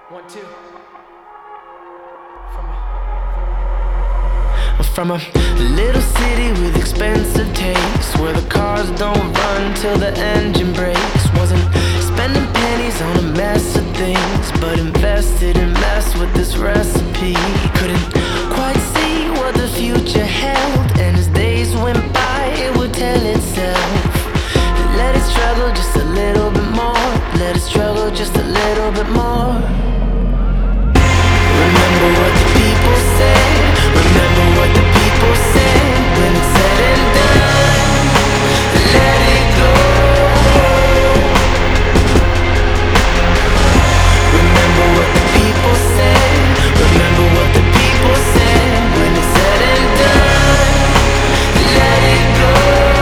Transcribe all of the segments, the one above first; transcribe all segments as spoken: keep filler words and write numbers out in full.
One, two. From a, from a little city with expensive tastes, where the cars don't run till the engine breaks. Wasn't spending pennies on a mess of things, but invested in mess with this recipe. Couldn't quite see what the future held, and as days went by it would tell itself. Let it struggle just a little bit more. Let it struggle just a little bit more. Remember what the people say. Remember what the people say. When it's said and done, let it go. Remember what the people say. Remember what the people say. When it's said and done, let it go.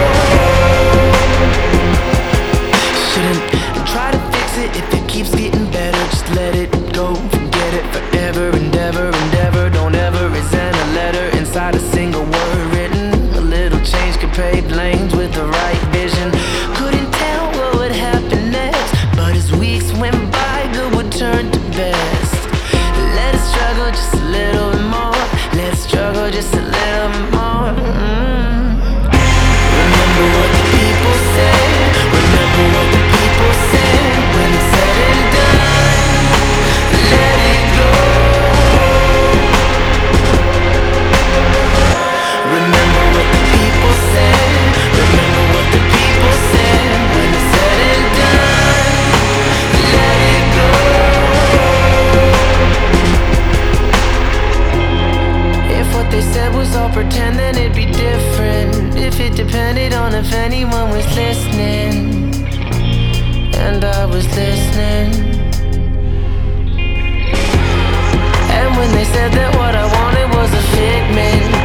Shouldn't try to fix it if it keeps getting better. Just let it go. Forget it forever and ever and ever. Don't ever resent a letter inside a single word written. A little change could pave lanes with the right vision. Couldn't tell what would happen next, but as weeks went by, good would turn to best. Let it struggle just a little bit more. Let it struggle just a little bit more. Mm. Remember what the people say. Remember what the people say. When it's said and done, let it go. Remember what the people say. Remember what the people say. When it's said and done, let it go. If what they said was all pretend, then it'd be different. If it depended on if anyone was listening, and I was listening. And when they said that what I wanted was a figment,